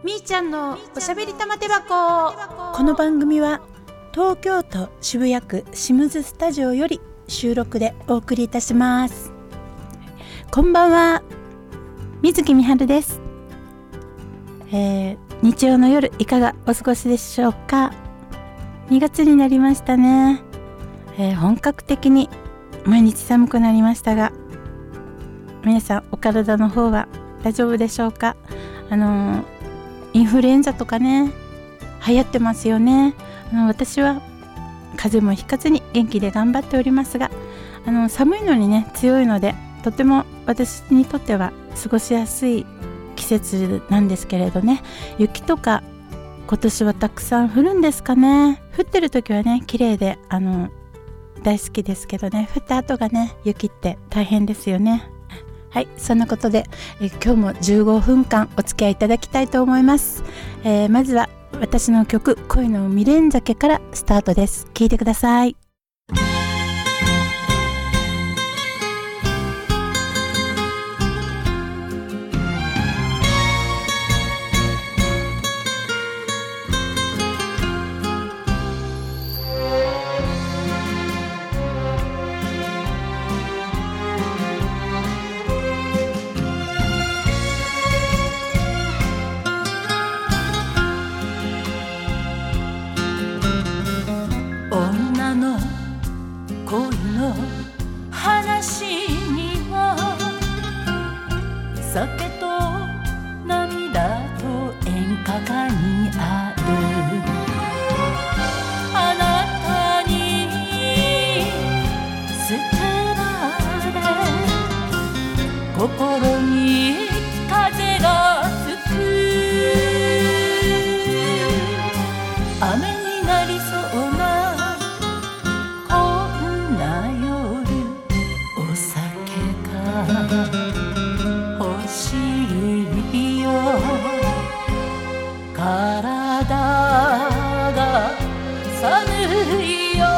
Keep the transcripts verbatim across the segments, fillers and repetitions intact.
みーちゃんのおしゃべり玉手箱。 この番組は東京都渋谷区シムズスタジオより収録でお送りいたします。こんばんは、水木みはるです。えー、日曜の夜いかがお過ごしでしょうか。にがつになりましたね。えー、本格的に毎日寒くなりましたが、皆さんお体の方は大丈夫でしょうか。あのー、インフルエンザとかね流行ってますよね。あの私は風邪もひかずに元気で頑張っておりますが、あの寒いのにね強いので、とても私にとっては過ごしやすい季節なんですけれどね。雪とか今年はたくさん降るんですかね。降ってる時はね綺麗であの大好きですけどね、降った後がね雪って大変ですよね。はい、そんなことでえ今日もじゅうごふんかんお付き合いいただきたいと思います。えー、まずは私の曲恋の未練酒からスタートです。聴いてください。 女の恋の話には酒と涙と演歌歌にある。あなたに捨てられ心に風が吹く。雨になりそうな欲しいよ。体が寒いよ。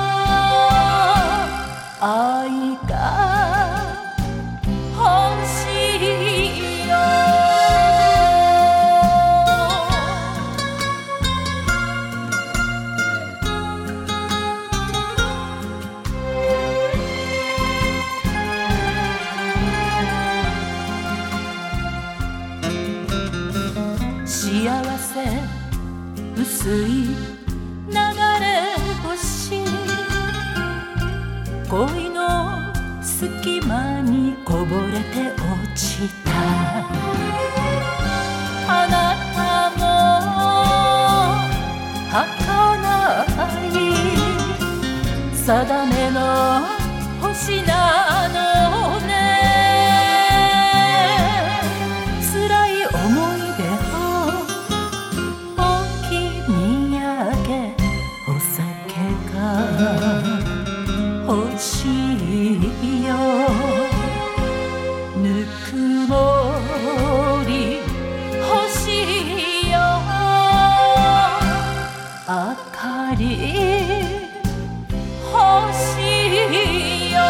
愛が欲しいよ。幸せ薄い流れ星、恋の隙間にこぼれて落ちた。あなたも儚い定めの星なのね。辛い思い出欲しいよ。ぬくもり欲しいよ。明かり欲しいよ。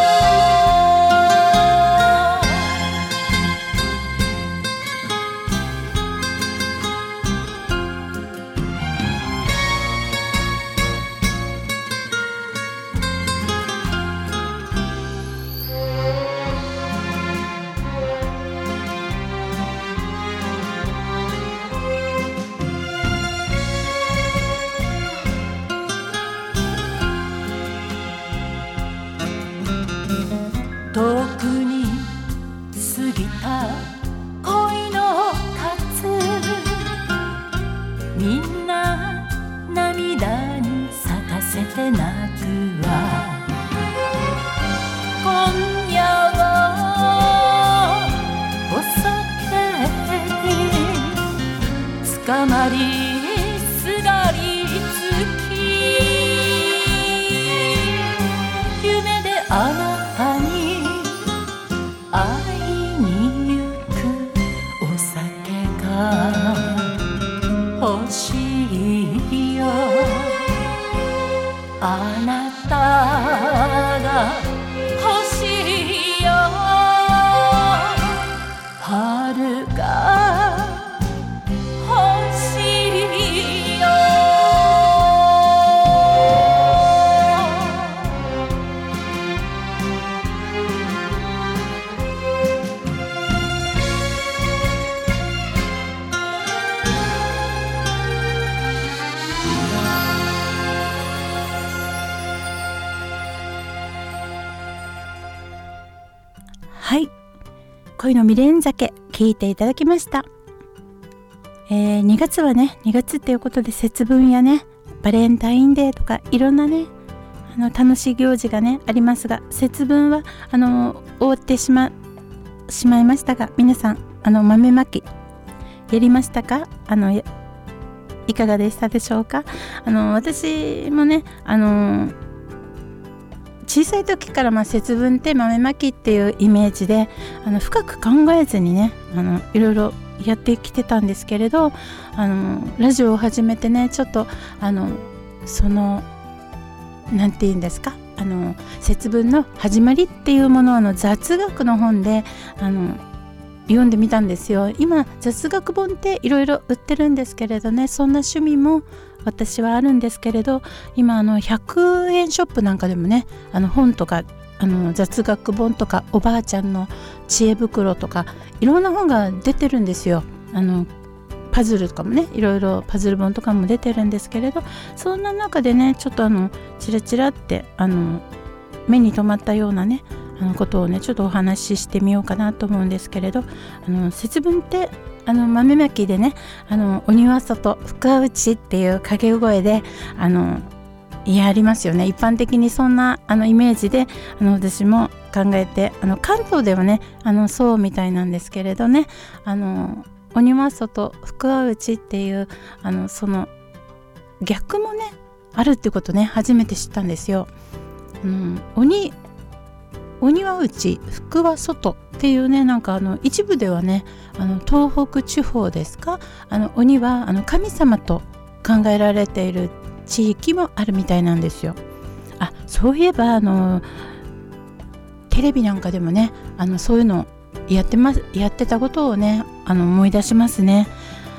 遠くに過ぎた恋の数、みんな涙に咲かせて泣くわ。今夜はお酒につかまりすがりつき、夢であなたに会いに行く。お酒が欲しいよ。あなたが欲しいよ。春が恋の未練酒聞いていただきました。えー、にがつはねにがつっていうことで節分やねバレンタインデーとかいろんなねあの楽しい行事がねありますが、節分はあの終わってしましまいましたが、皆さんあの豆まきやりましたか？あのいかがでしたでしょうか？あの私もねあの小さい時からまあ節分って豆まきっていうイメージであの深く考えずにねあのいろいろやってきてたんですけれど、あのラジオを始めてねちょっとあのそのなんて言うんですか、あの節分の始まりっていうものをあの雑学の本であの読んでみたんですよ。今雑学本っていろいろ売ってるんですけれどね、そんな趣味も私はあるんですけれど、今あのひゃくえんショップなんかでもねあの本とかあの雑学本とかおばあちゃんの知恵袋とかいろんな本が出てるんですよ。あのパズルとかもねいろいろパズル本とかも出てるんですけれど、そんな中でねちょっとあのチラチラってあの目に留まったようなねあのことをねちょっとお話ししてみようかなと思うんですけれど、あの節分ってあの豆まきでねあの鬼は外福は内っていう掛け声であのやりますよね。一般的にそんなあのイメージであの私も考えて、あの関東ではねあのそうみたいなんですけれどね、あの鬼は外福は内っていうあのその逆もねあるってことね初めて知ったんですよ。あの鬼鬼は内福は外っていうね、なんかあの一部ではねあの東北地方ですか、あの鬼はあの神様と考えられている地域もあるみたいなんですよ。あ、そういえばあのテレビなんかでもねあのそういうのやってますやってたことをねあの思い出しますね。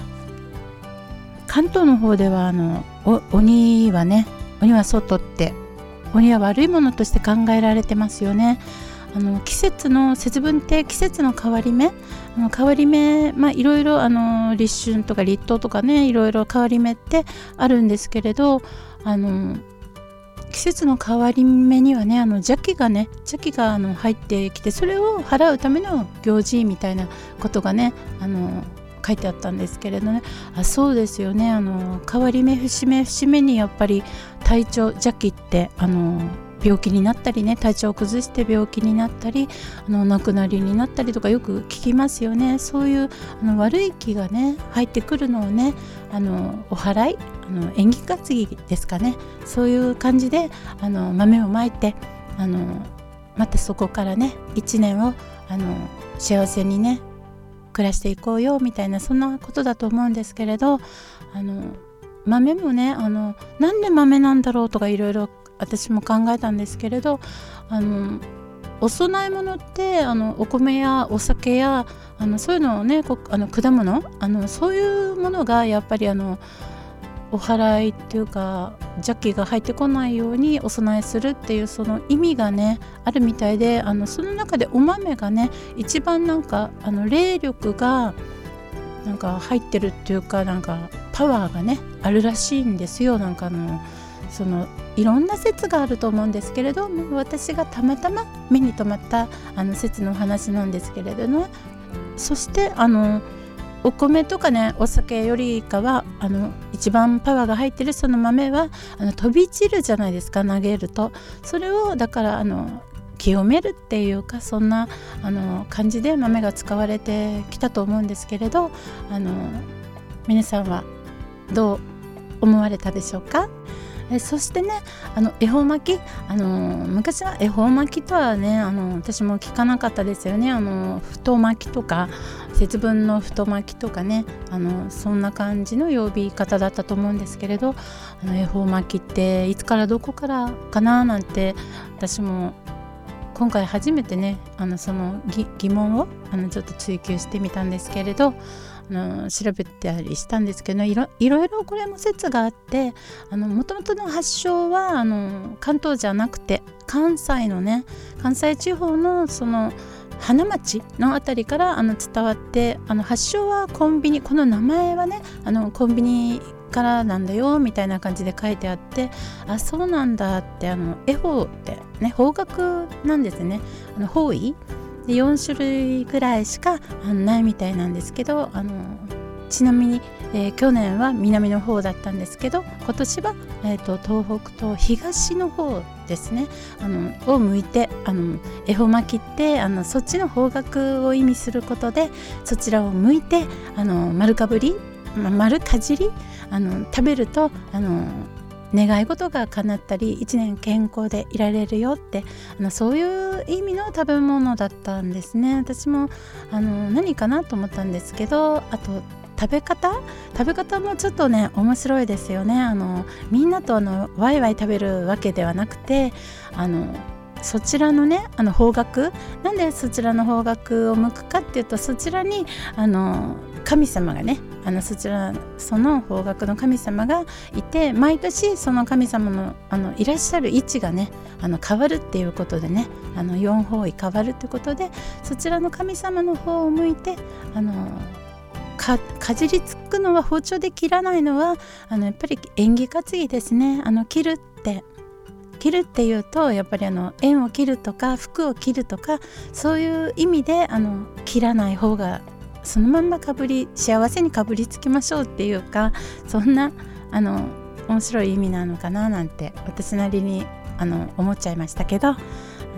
関東の方ではあの鬼はね鬼は外って鬼は悪いものとして考えられてますよね。あの季節の節分って季節の変わり目あの変わり目まあいろいろあの立春とか立冬とかねいろいろ変わり目ってあるんですけれど、あの季節の変わり目にはねあの邪気がね邪気があの入ってきて、それを払うための行事みたいなことがねあの書いてあったんですけれどね。あ、そうですよね。あの変わり目節目節目にやっぱり体調邪気ってあの病気になったりね体調を崩して病気になったりあの亡くなりになったりとかよく聞きますよね。そういうあの悪い気がね入ってくるのをねあのお祓いあの縁起担ぎですかね、そういう感じであの豆をまいてあのまたそこからね一年をあの幸せにね暮らしていこうよみたいなそんなことだと思うんですけれど、あの豆もねあのなんで豆なんだろうとかいろいろ私も考えたんですけれど、あのお供え物ってあのお米やお酒やあのそういうのをねこあの果物あのそういうものがやっぱりあのお祓いっていうか邪気が入ってこないようにお供えするっていうその意味がねあるみたいで、あのその中でお豆がね一番なんかあの霊力がなんか入ってるっていうかなんかパワーがねあるらしいんですよ。なんかあのそのいろんな説があると思うんですけれど、私がたまたま目に留まったあの説の話なんですけれどね。そしてあのお米とかねお酒よりかはあの一番パワーが入ってるその豆はあの飛び散るじゃないですか、投げると。それをだからあの清めるっていうかそんなあの感じで豆が使われてきたと思うんですけれど、あの皆さんはどう思われたでしょうか。えそしてねあの恵方巻きあの昔は恵方巻きとはねあの私も聞かなかったですよね。あの太巻きとか節分の太巻きとかねあのそんな感じの呼び方だったと思うんですけれど、あの恵方巻きっていつからどこからかななんて私も今回初めてねあのその疑問をあのちょっと追求してみたんですけれど、あの調べたりしたんですけど、いろいろいろこれも説があって、もともとの発祥はあの関東じゃなくて関西のね関西地方のその花町のあたりからあの伝わって、あの発祥はコンビニ、この名前はねあのコンビニからなんだよみたいな感じで書いてあって、あそうなんだって、あの恵方ってね方角なんですね。あの方位でよんしゅるいぐらいしかあのないみたいなんですけど、あのちなみに、えー、去年は南の方だったんですけど、今年は、えー、と東北と東の方ですね、あのを向いてあの恵方巻きってあのそっちの方角を意味することで、そちらを向いてあの丸かぶり、ま、丸かじりあの食べるとあの願い事が叶ったりいちねん健康でいられるよって、あのそういう意味の食べ物だったんですね。私もあの何かなと思ったんですけど、あと食べ方食べ方もちょっとね面白いですよね。あのみんなとあのワイワイ食べるわけではなくて、あのそちらのねあの方角、なんでそちらの方角を向くかっていうと、そちらにあの神様がね、あのそちらその方角の神様がいて、毎年その神様のあのいらっしゃる位置がねあの変わるっていうことでね、あのよん方位変わるってことで、そちらの神様の方を向いてあのか, かじりつくのは、包丁で切らないのはあのやっぱり縁起担ぎですね。あの切るって切るっていうとやっぱりあの縁を切るとか服を切るとか、そういう意味であの切らない方がそのまんまかぶり幸せにかぶりつきましょうっていうか、そんなあの面白い意味なのかななんて私なりにあの思っちゃいましたけど、あの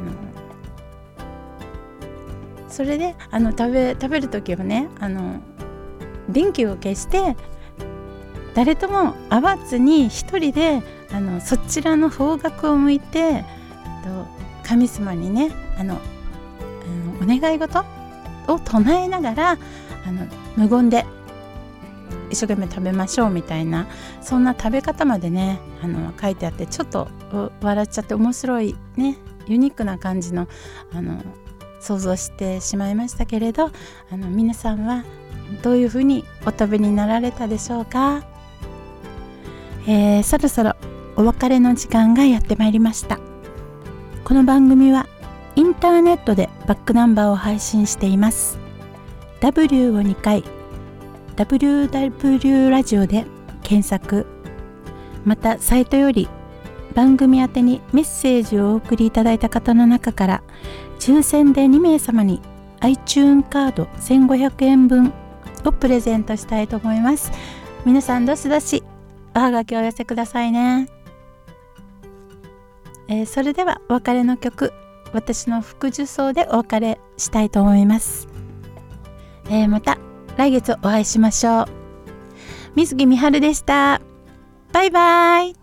それであの食べ食べる時はね、あの電気を消して誰とも会わずに一人であのそちらの方角を向いてと神様にねあの、あのお願い事を唱えながらあの無言で一生懸命食べましょうみたいな、そんな食べ方までねあの書いてあって、ちょっと笑っちゃって面白いね、ユニークな感じのあの想像してしまいましたけれど、あの皆さんはどういうふうにお食べになられたでしょうか。えー、そろそろお別れの時間がやってまいりました。この番組はインターネットでバックナンバーを配信しています。 ダブリュー をにかい ダブリューダブリュー ラジオで検索、またサイトより番組宛てにメッセージをお送りいただいた方の中から抽選でにめいさまに iTunes カードせんごひゃくえんぶんをプレゼントしたいと思います。皆さんどしどしおはがきをお寄せくださいね。えー、それではお別れの曲、私の福寿草でお別れしたいと思います。えー、また来月お会いしましょう。水木みはるでした。バイバイ。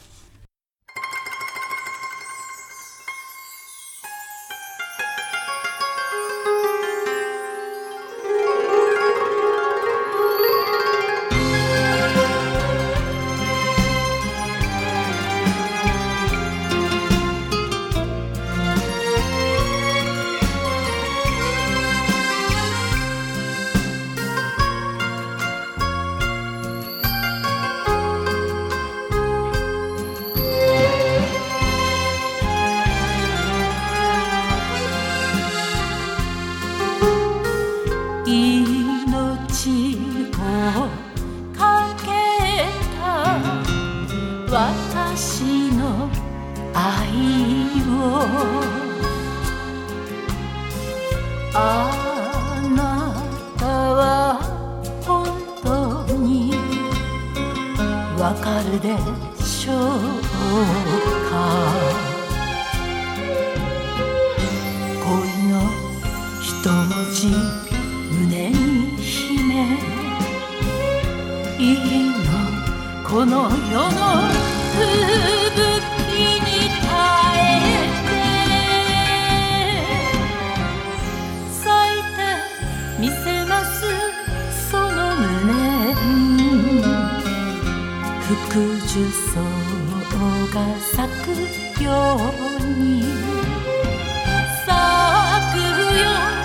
私の愛をあなたは本当にわかるでしょうか。恋の一文字胸に秘めいいのこの世の吹雪に耐えて咲いてみせますその胸に福寿草が咲くように咲くよ